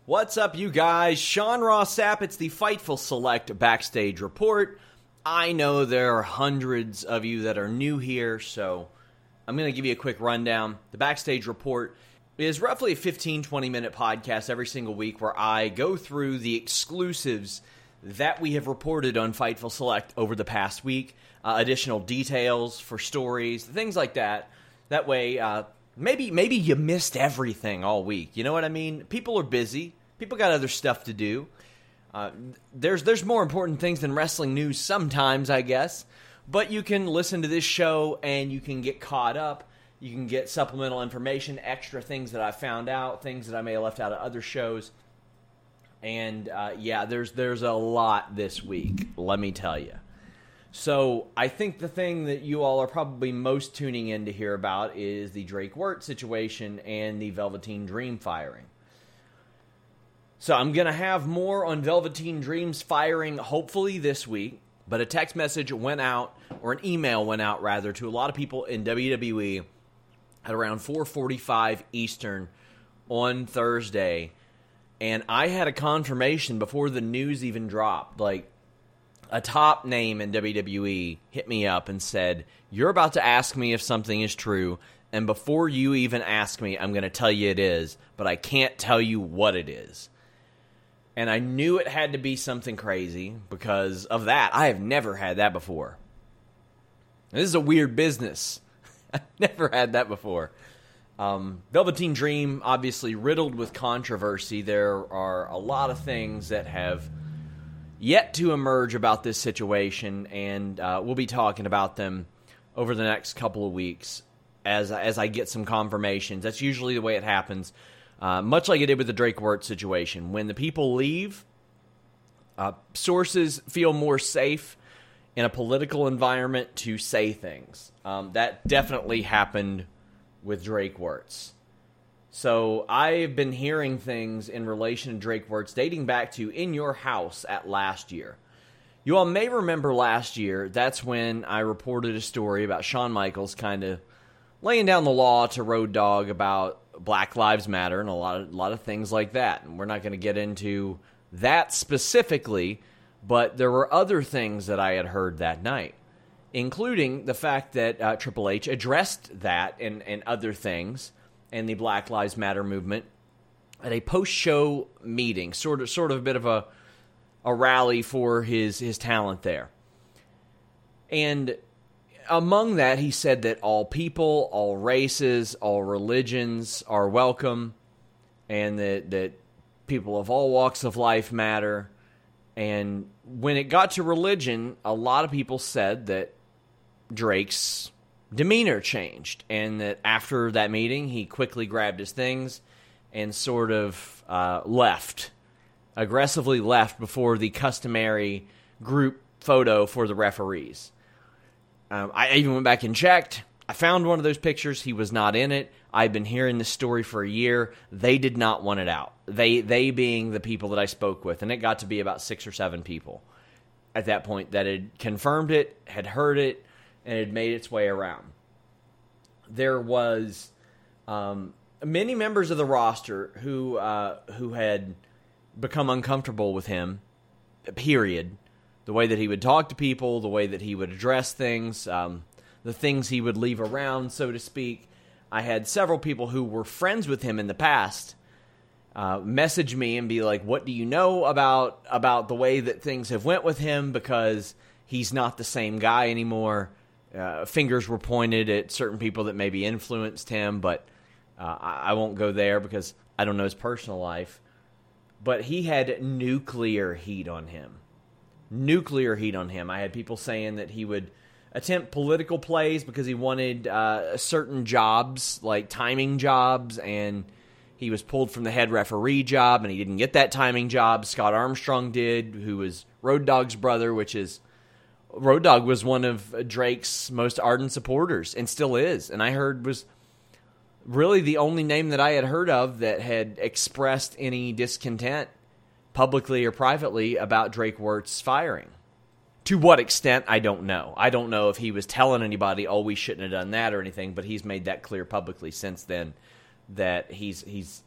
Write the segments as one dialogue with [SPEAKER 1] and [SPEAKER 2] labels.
[SPEAKER 1] What's up, you guys? Sean Ross Sapp. It's the Fightful Select Backstage Report. I know there are hundreds of you that are new here, so I'm going to give you a quick rundown. The Backstage Report is roughly a 15-20 minute podcast every single week where I go through the exclusives that we have reported on Fightful Select over the past week, additional details for stories, things like that. That way, maybe you missed everything all week. You know what I mean? People are busy. People got other stuff to do. There's more important things than wrestling news sometimes, I guess. But you can listen to this show and you can get caught up. You can get supplemental information, extra things that I found out, things that I may have left out of other shows. And there's a lot this week, let me tell you. So I think the thing that you all are probably most tuning in to hear about is the Drake Wirt situation and the Velveteen Dream firing. So I'm going to have more on Velveteen Dream's firing hopefully this week, but a text message went out, or an email went out rather, to a lot of people in WWE at around 4:45 Eastern on Thursday, and I had a confirmation before the news even dropped. Like, a top name in WWE hit me up and said, "You're about to ask me if something is true, and before you even ask me, I'm going to tell you it is, but I can't tell you what it is." And I knew it had to be something crazy because of that. I have never had that before. This is a weird business. I've never had that before. Velveteen Dream, obviously riddled with controversy. There are a lot of things that have yet to emerge about this situation, and we'll be talking about them over the next couple of weeks as I get some confirmations. That's usually the way it happens, much like it did with the Drake Wirt situation. When the people leave, sources feel more safe in a political environment to say things. That definitely happened with Drake Wirtz. So I've been hearing things in relation to Drake Wirtz dating back to In Your House at last year. You all may remember last year, that's when I reported a story about Shawn Michaels kind of laying down the law to Road Dogg about Black Lives Matter and a lot of things like that. And we're not going to get into that specifically, but there were other things that I had heard that night, including the fact that Triple H addressed that and other things and the Black Lives Matter movement at a post-show meeting, sort of a bit of a rally for his talent there. And among that, he said that all people, all races, all religions are welcome, and that people of all walks of life matter. And when it got to religion, a lot of people said that Drake's demeanor changed, and that after that meeting, he quickly grabbed his things and sort of aggressively left before the customary group photo for the referees. I even went back and checked. I found one of those pictures. He was not in it. I've been hearing this story for a year. They did not want it out. They being the people that I spoke with, and it got to be about 6 or 7 people at that point that had confirmed it, had heard it, and it made its way around. There was many members of the roster who had become uncomfortable with him, period. The way that he would talk to people, the way that he would address things, the things he would leave around, so to speak. I had several people who were friends with him in the past message me and be like, "What do you know about the way that things have went with him? Because he's not the same guy anymore." Fingers were pointed at certain people that maybe influenced him, but I won't go there because I don't know his personal life. But he had nuclear heat on him. Nuclear heat on him. I had people saying that he would attempt political plays because he wanted certain jobs, like timing jobs, and he was pulled from the head referee job, and he didn't get that timing job. Scott Armstrong did, who was Road Dogg's brother, which is... Road Dogg was one of Drake's most ardent supporters, and still is, and I heard was really the only name that I had heard of that had expressed any discontent, publicly or privately, about Drake Wirt's firing. To what extent, I don't know. I don't know if he was telling anybody, "Oh, we shouldn't have done that," or anything, but he's made that clear publicly since then that he's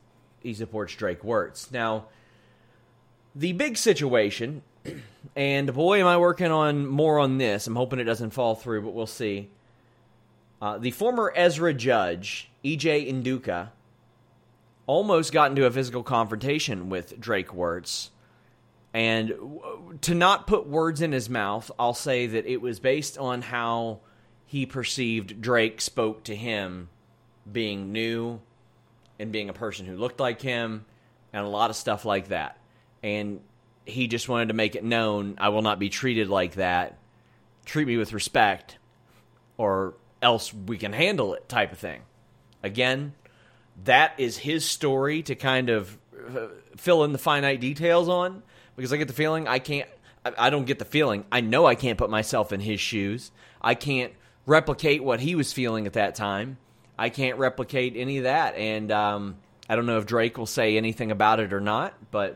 [SPEAKER 1] he supports Drake Wuertz. Now, the big situation, and boy, am I working on more on this. I'm hoping it doesn't fall through, but we'll see. The former Ezra judge, E.J. Nduka, almost got into a physical confrontation with Drake Wuertz. And to not put words in his mouth, I'll say that it was based on how he perceived Drake spoke to him being new and being a person who looked like him and a lot of stuff like that. And he just wanted to make it known, I will not be treated like that. Treat me with respect or else we can handle it type of thing. Again, that is his story to kind of fill in the finite details on, because I get the feeling I don't get the feeling. I know I can't put myself in his shoes. I can't replicate what he was feeling at that time. I can't replicate any of that. And I don't know if Drake will say anything about it or not, but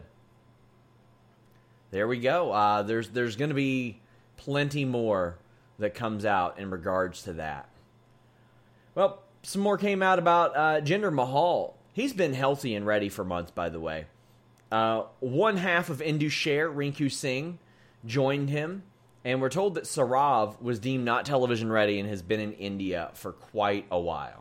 [SPEAKER 1] there we go. There's going to be plenty more that comes out in regards to that. Well, some more came out about Jinder Mahal. He's been healthy and ready for months, by the way. One half of Indusher, Rinku Singh, joined him, and we're told that Saurav was deemed not television ready and has been in India for quite a while.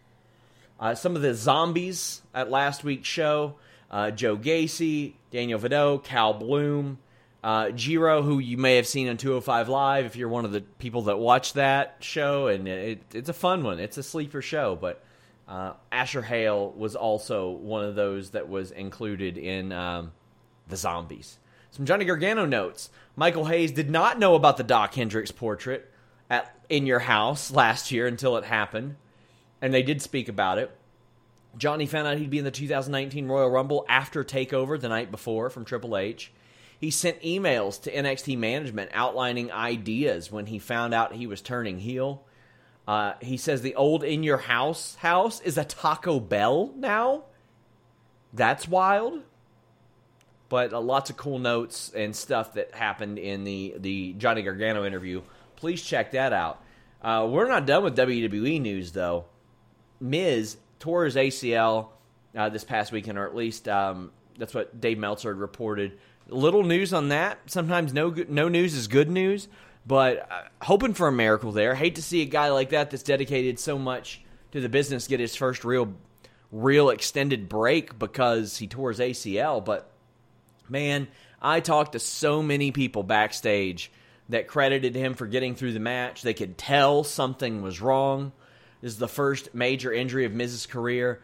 [SPEAKER 1] Some of the zombies at last week's show, Joe Gacy, Daniel Vidot, Cal Bloom, Jiro, who you may have seen on 205 Live if you're one of the people that watch that show, and it's a fun one. It's a sleeper show, but Asher Hale was also one of those that was included in the zombies. Some Johnny Gargano notes. Michael Hayes did not know about the Doc Hendricks portrait in your house last year until it happened, and they did speak about it. Johnny found out he'd be in the 2019 Royal Rumble after TakeOver the night before from Triple H. He sent emails to NXT management outlining ideas when he found out he was turning heel. He says the old In Your House is a Taco Bell now. That's wild. But lots of cool notes and stuff that happened in the Johnny Gargano interview. Please check that out. We're not done with WWE news, though. Miz tore his ACL this past weekend, or at least that's what Dave Meltzer had reported. Little news on that. Sometimes no news is good news, but hoping for a miracle there. Hate to see a guy like that that's dedicated so much to the business get his first real extended break because he tore his ACL. But, man, I talked to so many people backstage that credited him for getting through the match. They could tell something was wrong. This is the first major injury of Miz's career.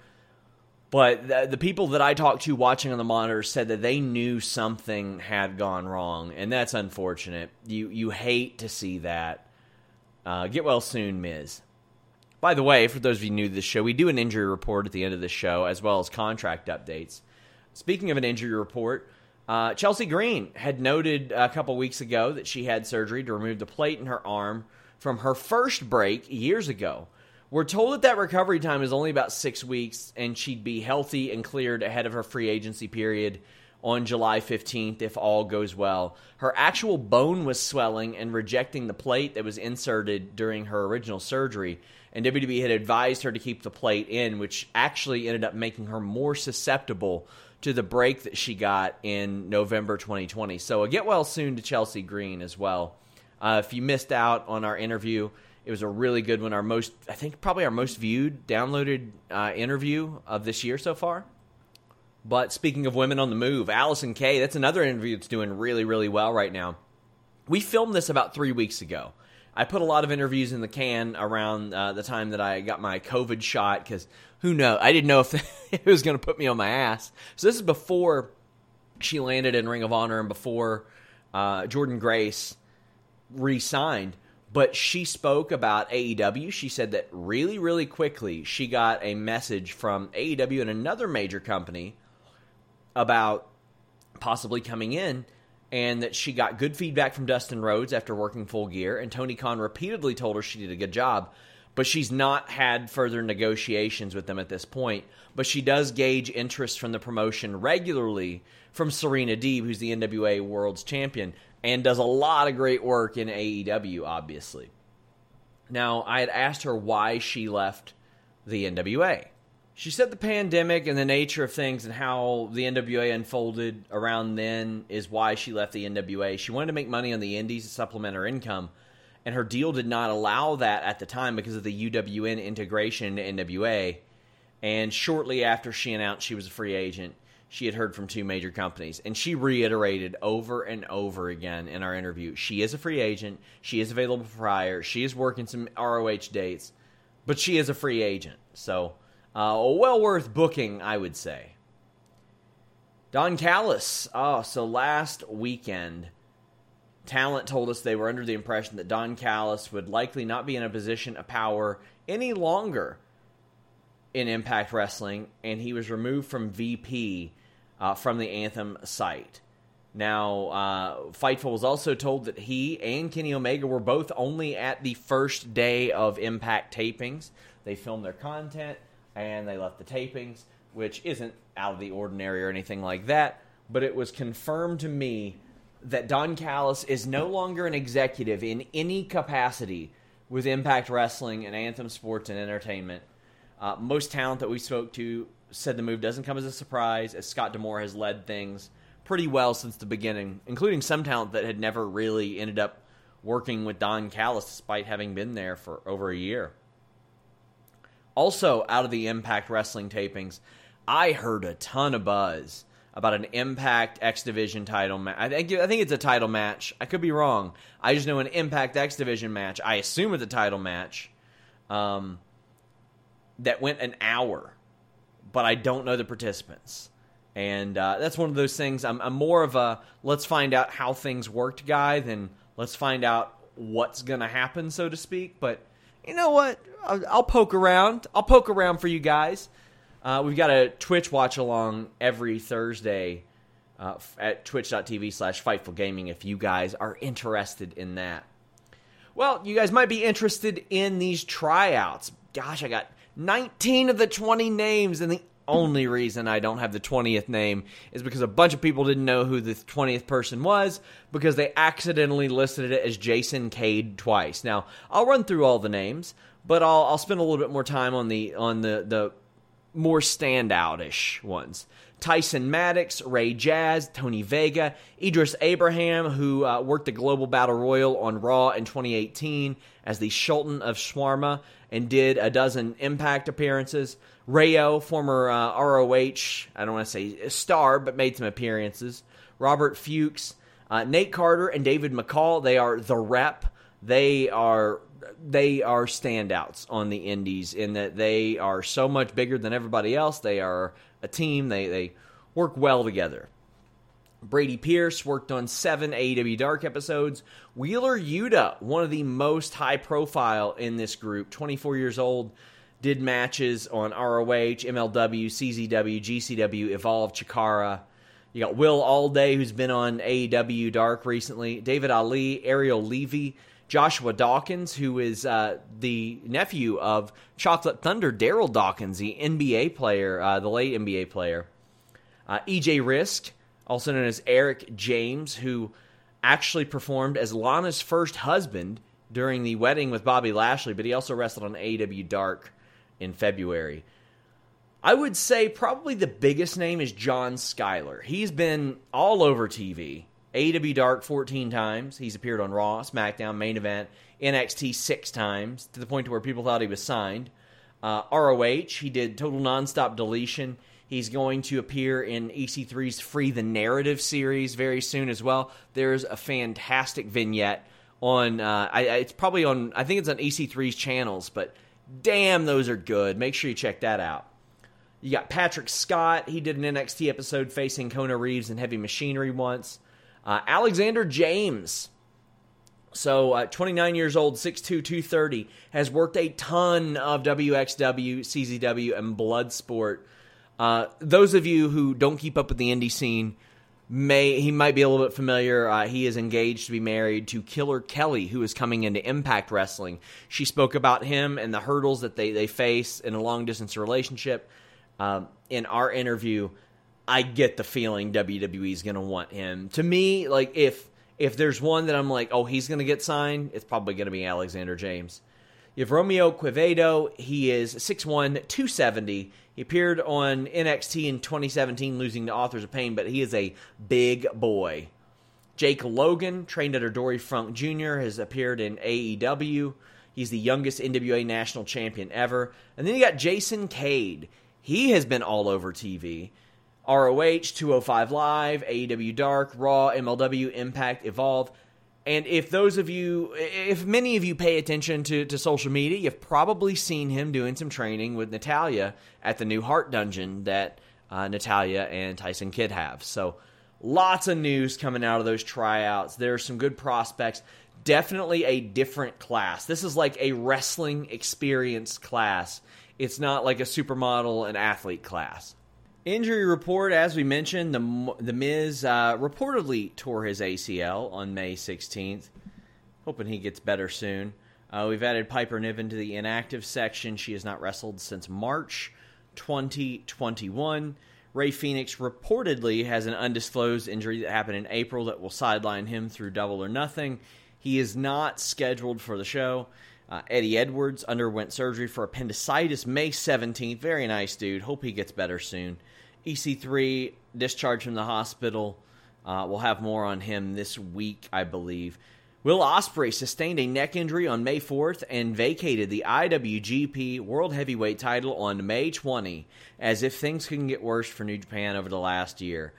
[SPEAKER 1] But the people that I talked to watching on the monitor said that they knew something had gone wrong, and that's unfortunate. You hate to see that. Get well soon, Miz. By the way, for those of you new to this show, we do an injury report at the end of the show, as well as contract updates. Speaking of an injury report, Chelsea Green had noted a couple weeks ago that she had surgery to remove the plate in her arm from her first break years ago. We're told that recovery time is only about 6 weeks, and she'd be healthy and cleared ahead of her free agency period on July 15th if all goes well. Her actual bone was swelling and rejecting the plate that was inserted during her original surgery, and WWE had advised her to keep the plate in, which actually ended up making her more susceptible to the break that she got in November 2020. So a get well soon to Chelsea Green as well. If you missed out on our interview, it was a really good one. Probably our most viewed, downloaded interview of this year so far. But speaking of women on the move, Allison Kay, that's another interview that's doing really, really well right now. We filmed this about 3 weeks ago. I put a lot of interviews in the can around the time that I got my COVID shot, because who knows? I didn't know if it was going to put me on my ass. So this is before she landed in Ring of Honor and before Jordynne Grace re-signed. But she spoke about AEW. She said that really, really quickly she got a message from AEW and another major company about possibly coming in, and that she got good feedback from Dustin Rhodes after working Full Gear, and Tony Khan repeatedly told her she did a good job, but she's not had further negotiations with them at this point. But she does gauge interest from the promotion regularly from Serena Deeb, who's the NWA World's Champion, and does a lot of great work in AEW, obviously. Now, I had asked her why she left the NWA. She said the pandemic and the nature of things and how the NWA unfolded around then is why she left the NWA. She wanted to make money on the indies to supplement her income, and her deal did not allow that at the time because of the UWN integration into NWA. And shortly after she announced she was a free agent, she had heard from two major companies. And she reiterated over and over again in our interview, she is a free agent, she is available for hire, she is working some ROH dates, but she is a free agent. So, well worth booking, I would say. Don Callis. So last weekend, Talent told us they were under the impression that Don Callis would likely not be in a position of power any longer in Impact Wrestling, and he was removed from VP from the Anthem site. Now, Fightful was also told that he and Kenny Omega were both only at the first day of Impact tapings. They filmed their content, and they left the tapings, which isn't out of the ordinary or anything like that, but it was confirmed to me that Don Callis is no longer an executive in any capacity with Impact Wrestling and Anthem Sports and Entertainment. Most talent that we spoke to said the move doesn't come as a surprise, as Scott D'Amore has led things pretty well since the beginning, including some talent that had never really ended up working with Don Callis despite having been there for over a year. Also, out of the Impact Wrestling tapings, I heard a ton of buzz about an Impact X Division title match. I think it's a title match. I could be wrong. I just know an Impact X Division match. I assume it's a title match that went an hour, but I don't know the participants. And that's one of those things. I'm more of a let's find out how things worked guy than let's find out what's going to happen, so to speak. But you know what? I'll poke around. I'll poke around for you guys. We've got a Twitch watch along every Thursday at twitch.tv/FightfulGaming if you guys are interested in that. Well, you guys might be interested in these tryouts. Gosh, I got 19 of the 20 names, and the only reason I don't have the 20th name is because a bunch of people didn't know who the 20th person was because they accidentally listed it as Jason Cade twice. Now, I'll run through all the names, but I'll spend a little bit more time on the more standout-ish ones. Tyson Maddox, Ray Jazz, Tony Vega, Idris Abraham, who worked the Global Battle Royal on Raw in 2018 as the Sultan of Shawarma and did a dozen Impact appearances. Rayo, former ROH, I don't want to say a star, but made some appearances. Robert Fuchs, Nate Carter, and David McCall, they are the rep. They are standouts on the indies in that they are so much bigger than everybody else. They are a team. They work well together. Brady Pierce worked on 7 AEW Dark episodes. Wheeler Yuta, one of the most high profile in this group, 24 years old, did matches on ROH, MLW, CZW, GCW, Evolve, Chikara. You got Will Alday, who's been on AEW Dark recently. David Ali, Ariel Levy, Joshua Dawkins, who is the nephew of Chocolate Thunder, Daryl Dawkins, the NBA player, the late NBA player. EJ Risk, also known as Eric James, who actually performed as Lana's first husband during the wedding with Bobby Lashley, but he also wrestled on AEW Dark in February. I would say probably the biggest name is John Schuyler. He's been all over TV. AEW Dark 14 times. He's appeared on Raw, SmackDown, Main Event, NXT 6 times, to the point to where people thought he was signed. ROH, he did Total Nonstop Deletion. He's going to appear in EC3's Free the Narrative series very soon as well. There's a fantastic vignette on, it's probably on, I think it's on EC3's channels, but damn, those are good. Make sure you check that out. You got Patrick Scott. He did an NXT episode facing Kona Reeves and Heavy Machinery once. Alexander James, so 29 years old, 6'2", 230, has worked a ton of WXW, CZW, and Bloodsport. Those of you who don't keep up with the indie scene, he might be a little bit familiar. He is engaged to be married to Killer Kelly, who is coming into Impact Wrestling. She spoke about him and the hurdles that they face in a long-distance relationship. In our interview, I get the feeling WWE is going to want him. To me, like if there's one that I'm like, oh, he's going to get signed, it's probably going to be Alexander James. You have Romeo Quevedo. He is 6'1", 270. He appeared on NXT in 2017, losing to Authors of Pain, but he is a big boy. Jake Logan, trained under Dory Funk Jr., has appeared in AEW. He's the youngest NWA national champion ever. And then you got Jason Cade. He has been all over TV. ROH, 205 Live, AEW Dark, Raw, MLW, Impact, Evolve. And if many of you pay attention to social media, you've probably seen him doing some training with Natalya at the new Heart Dungeon that Natalya and Tyson Kidd have. So lots of news coming out of those tryouts. There are some good prospects. Definitely a different class. This is like a wrestling experience class. It's not like a supermodel and athlete class. Injury report, as we mentioned, the Miz reportedly tore his ACL on May 16th. Hoping he gets better soon. We've added Piper Niven to the inactive section. She has not wrestled since March 2021. Rey Fenix reportedly has an undisclosed injury that happened in April that will sideline him through Double or Nothing. He is not scheduled for the show. Eddie Edwards underwent surgery for appendicitis May 17th. Very nice dude. Hope he gets better soon. EC3 discharged from the hospital. We'll have more on him this week, I believe. Will Ospreay sustained a neck injury on May 4th and vacated the IWGP World Heavyweight title on May 20, as if things couldn't get worse for New Japan over the last year.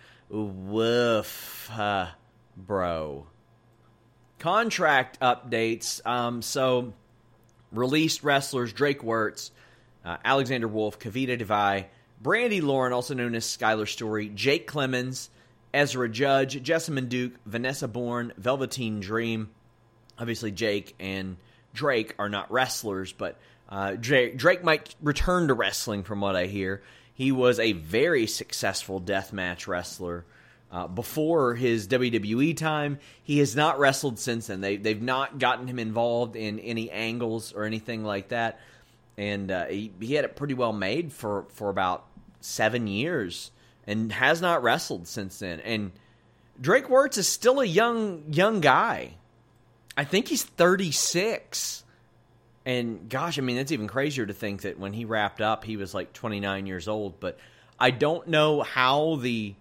[SPEAKER 1] Woof, bro. Contract updates. So, released wrestlers Drake Wuertz, Alexander Wolf, Kavita Devai, Brandy Lauren, also known as Skylar Story, Jake Clemens, Ezra Judge, Jessamine Duke, Vanessa Bourne, Velveteen Dream. Obviously, Jake and Drake are not wrestlers, but Drake might return to wrestling from what I hear. He was a very successful deathmatch wrestler before his WWE time. He has not wrestled since then. They've not gotten him involved in any angles or anything like that. And he had it pretty well made for about 7 years and has not wrestled since then. And Drake Wuertz is still a young guy. I think he's 36. And gosh, I mean, that's even crazier to think that when he wrapped up, he was like 29 years old. But I don't know how the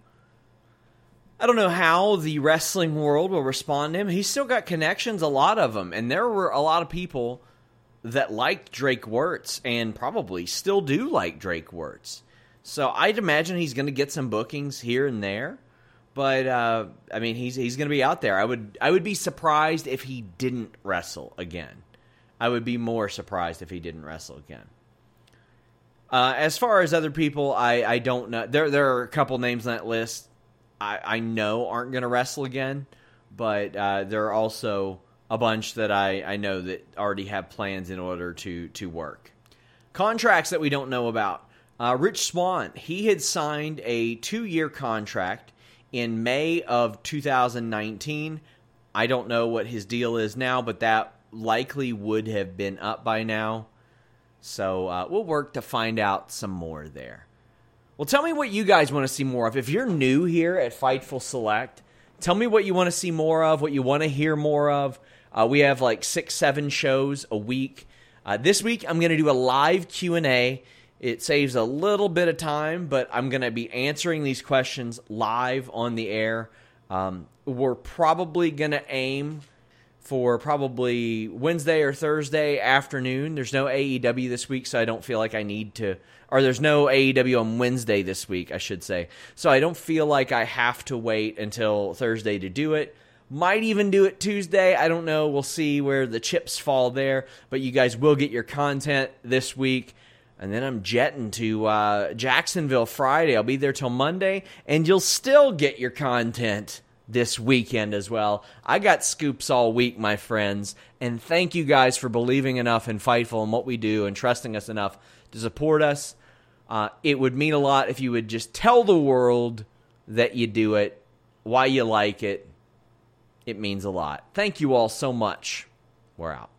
[SPEAKER 1] wrestling world will respond to him. He's still got connections, a lot of them. And there were a lot of people that liked Drake Wuertz and probably still do like Drake Wuertz. So I'd imagine he's going to get some bookings here and there. But, I mean, he's going to be out there. I would be surprised if he didn't wrestle again. I would be more surprised if he didn't wrestle again. As far as other people, I don't know. There are a couple names on that list I know aren't going to wrestle again. But there are also a bunch that I know that already have plans in order to work. Contracts that we don't know about. Rich Swann, he had signed a 2-year contract in May of 2019. I don't know what his deal is now, but that likely would have been up by now. So we'll work to find out some more there. Well, tell me what you guys want to see more of. If you're new here at Fightful Select, tell me what you want to see more of, what you want to hear more of. We have like 6-7 shows a week. This week, I'm going to do a live Q&A. It saves a little bit of time, but I'm going to be answering these questions live on the air. We're probably going to aim for probably Wednesday or Thursday afternoon. There's no AEW this week, so I don't feel like I need to... Or there's no AEW on Wednesday this week, I should say. So I don't feel like I have to wait until Thursday to do it. Might even do it Tuesday. I don't know. We'll see where the chips fall there. But you guys will get your content this week. And then I'm jetting to Jacksonville Friday. I'll be there till Monday. And you'll still get your content this weekend as well. I got scoops all week, my friends. And thank you guys for believing enough in Fightful and what we do and trusting us enough to support us. It would mean a lot if you would just tell the world that you do it, why you like it. It means a lot. Thank you all so much. We're out.